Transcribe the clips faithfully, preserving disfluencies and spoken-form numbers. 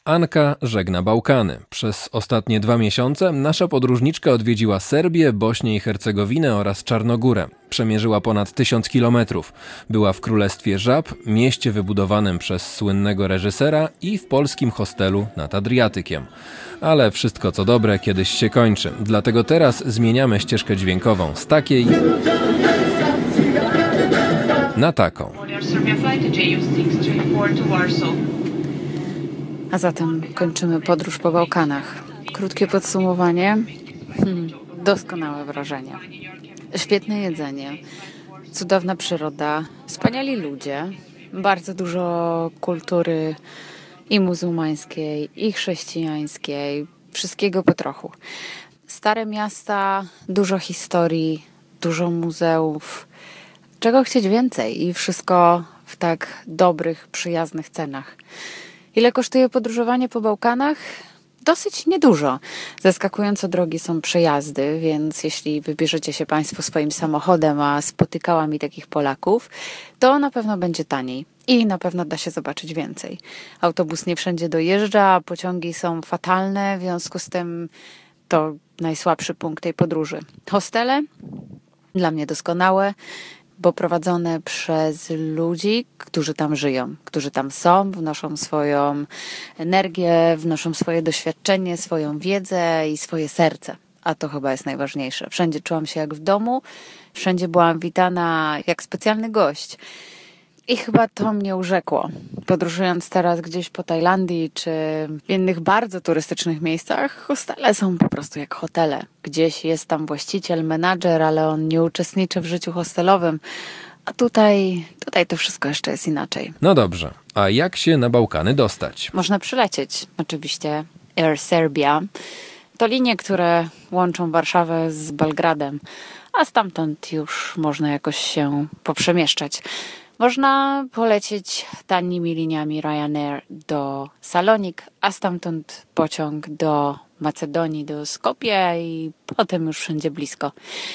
Anka żegna Bałkany. Przez ostatnie dwa miesiące nasza podróżniczka odwiedziła Serbię, Bośnię i Hercegowinę oraz Czarnogórę. Przemierzyła ponad tysiąc kilometrów. Była w Królestwie Żab, mieście wybudowanym przez słynnego reżysera i w polskim hostelu nad Adriatykiem. Ale wszystko co dobre kiedyś się kończy. Dlatego teraz zmieniamy ścieżkę dźwiękową z takiej na taką. A zatem kończymy podróż po Bałkanach. Krótkie podsumowanie. Hmm, doskonałe wrażenie. Świetne jedzenie, cudowna przyroda, wspaniali ludzie, bardzo dużo kultury i muzułmańskiej, i chrześcijańskiej, wszystkiego po trochu. Stare miasta, dużo historii, dużo muzeów. Czego chcieć więcej i wszystko w tak dobrych, przyjaznych cenach. Ile kosztuje podróżowanie po Bałkanach? Dosyć niedużo. Zaskakująco drogie są przejazdy, więc jeśli wybierzecie się Państwo swoim samochodem, a spotykała mi takich Polaków, to na pewno będzie taniej i na pewno da się zobaczyć więcej. Autobus nie wszędzie dojeżdża, pociągi są fatalne, w związku z tym to najsłabszy punkt tej podróży. Hostele? Dla mnie doskonałe, bo prowadzone przez ludzi, którzy tam żyją, którzy tam są, wnoszą swoją energię, wnoszą swoje doświadczenie, swoją wiedzę i swoje serce. A to chyba jest najważniejsze. Wszędzie czułam się jak w domu, wszędzie byłam witana jak specjalny gość. I chyba to mnie urzekło. Podróżując teraz gdzieś po Tajlandii czy w innych bardzo turystycznych miejscach, hostele są po prostu jak hotele. Gdzieś jest tam właściciel, menadżer, ale on nie uczestniczy w życiu hostelowym. A tutaj, tutaj to wszystko jeszcze jest inaczej. No dobrze, a jak się na Bałkany dostać? Można przylecieć. Oczywiście Air Serbia. To linie, które łączą Warszawę z Belgradem, a stamtąd już można jakoś się poprzemieszczać. Można polecieć tanimi liniami Ryanair do Salonik, a stamtąd pociąg do Macedonii, do Skopje i potem już wszędzie blisko.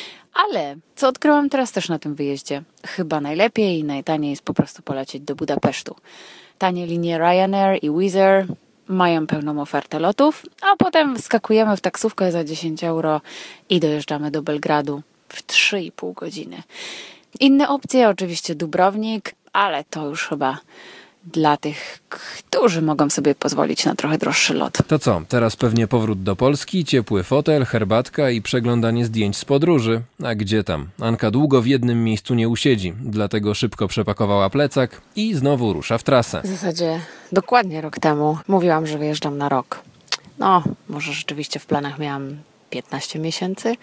Ale co odkryłam teraz też na tym wyjeździe? Chyba najlepiej i najtaniej jest po prostu polecieć do Budapesztu. Tanie linie Ryanair i Wizz Air mają pełną ofertę lotów, a potem wskakujemy w taksówkę za dziesięć euro i dojeżdżamy do Belgradu w trzy i pół godziny. Inne opcje, oczywiście Dubrownik, ale to już chyba dla tych, którzy mogą sobie pozwolić na trochę droższy lot. To co, teraz pewnie powrót do Polski, ciepły fotel, herbatka i przeglądanie zdjęć z podróży. A gdzie tam? Anka długo w jednym miejscu nie usiedzi, dlatego szybko przepakowała plecak i znowu rusza w trasę. W zasadzie dokładnie rok temu mówiłam, że wyjeżdżam na rok. No, może rzeczywiście w planach miałam piętnaście miesięcy,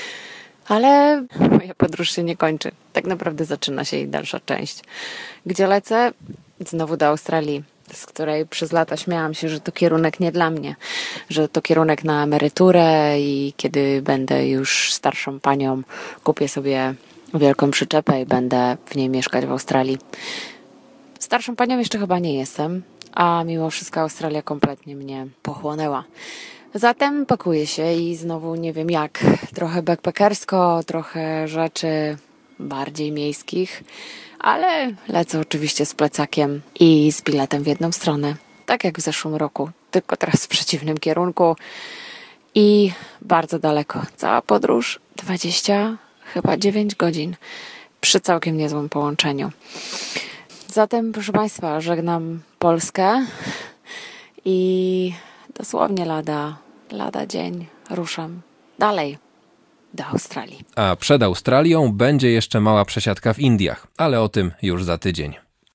ale moja podróż się nie kończy. Tak naprawdę zaczyna się jej dalsza część. Gdzie lecę? Znowu do Australii, z której przez lata śmiałam się, że to kierunek nie dla mnie, że to kierunek na emeryturę i kiedy będę już starszą panią, kupię sobie wielką przyczepę i będę w niej mieszkać w Australii. Starszą panią jeszcze chyba nie jestem, a mimo wszystko Australia kompletnie mnie pochłonęła. Zatem pakuję się i znowu nie wiem jak, trochę backpackersko, trochę rzeczy bardziej miejskich, ale lecę oczywiście z plecakiem i z biletem w jedną stronę, tak jak w zeszłym roku, tylko teraz w przeciwnym kierunku i bardzo daleko. Cała podróż dwadzieścia, chyba dziewięć godzin przy całkiem niezłym połączeniu. Zatem, proszę Państwa, żegnam Polskę i dosłownie lada, lada dzień ruszam dalej do Australii. A przed Australią będzie jeszcze mała przesiadka w Indiach, ale o tym już za tydzień.